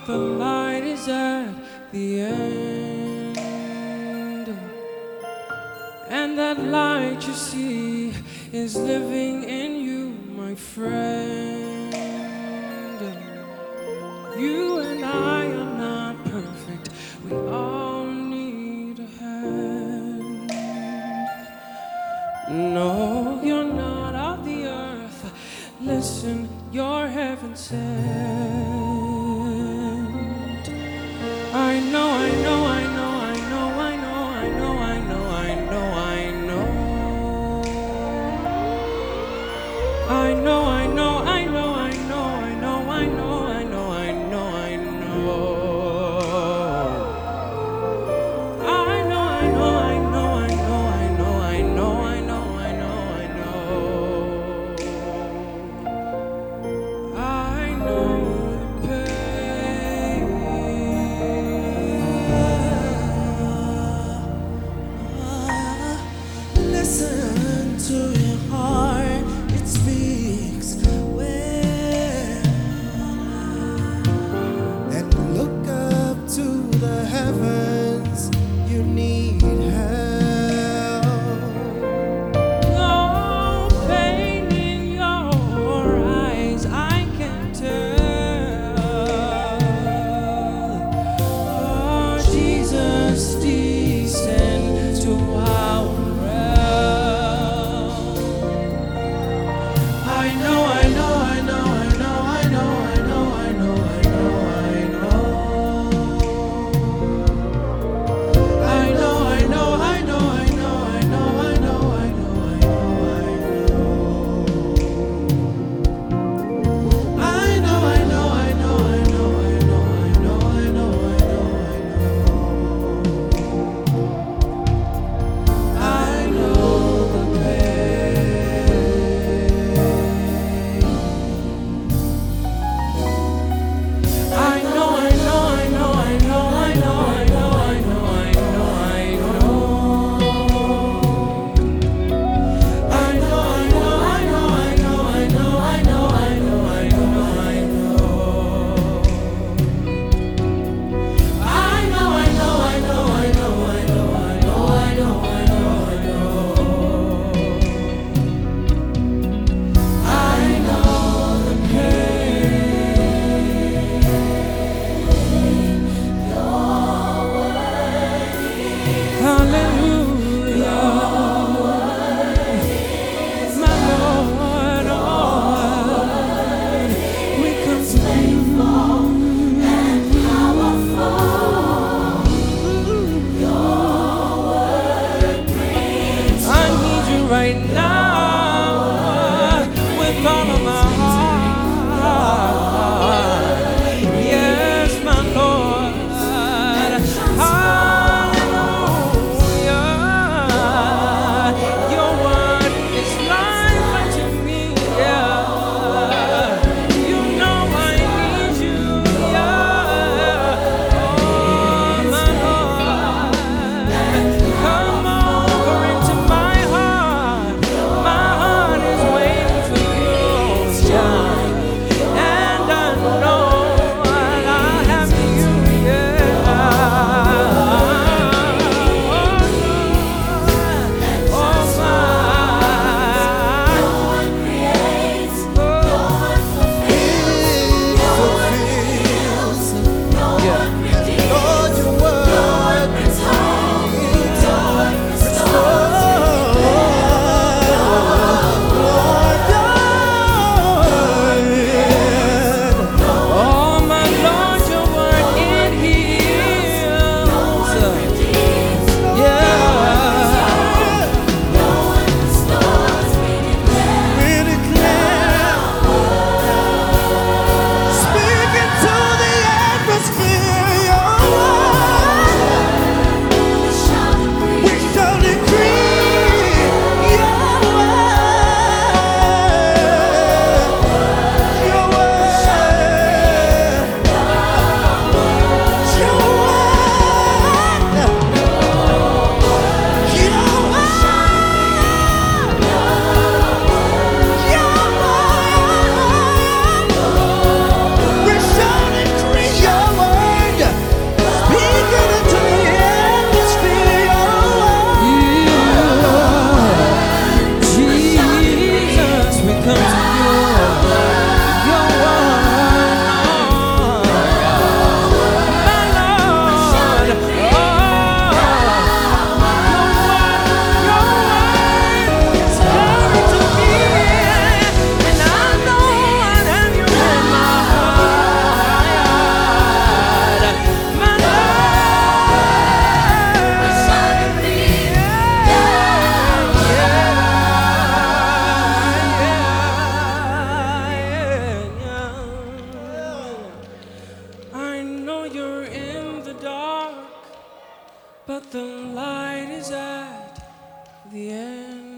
the light is at the end, and that light you see is living in you, my friend. You and I are not perfect, we all need a hand. No, you're not of the earth, listen, you're heaven sent. I know, I know, I know, I know, I know, I know, I know, I know, I know. I know, I know, I know, I know, I know, I know, I know, I know, I know. I know, I know, I know, I know, I know, I know, I know, I know, I know. I know the pain. Listen to your heart, it speaks well. And look up to the heavens, you need help. No pain in your eyes, I can tell. Oh, Jesus descend to our realm. I know, I know, I know, I know, I know, I know, I know, I know, I know. I know, I know, I know, I know, I know, I know, I know, I know, I know. I know, I know, I know, I know, I know, I know, I know, I know the pain. I know, I know, I know, I know, I know, I know, I know, I know, I know. I know, I know, I know, I know, I know, I know, I know, I know, I know. I know, I know, I know, I know, I know, I know, I know, I know, I know. I know the pain. Hallelujah, my Lord, oh, we come to you. I need you right now with all of my heart. Yes, my Lord. Hallelujah. Your word is life unto me. Yeah. You know I need you. Yeah. Oh, my Lord. Come over into my heart. but the light is at the end.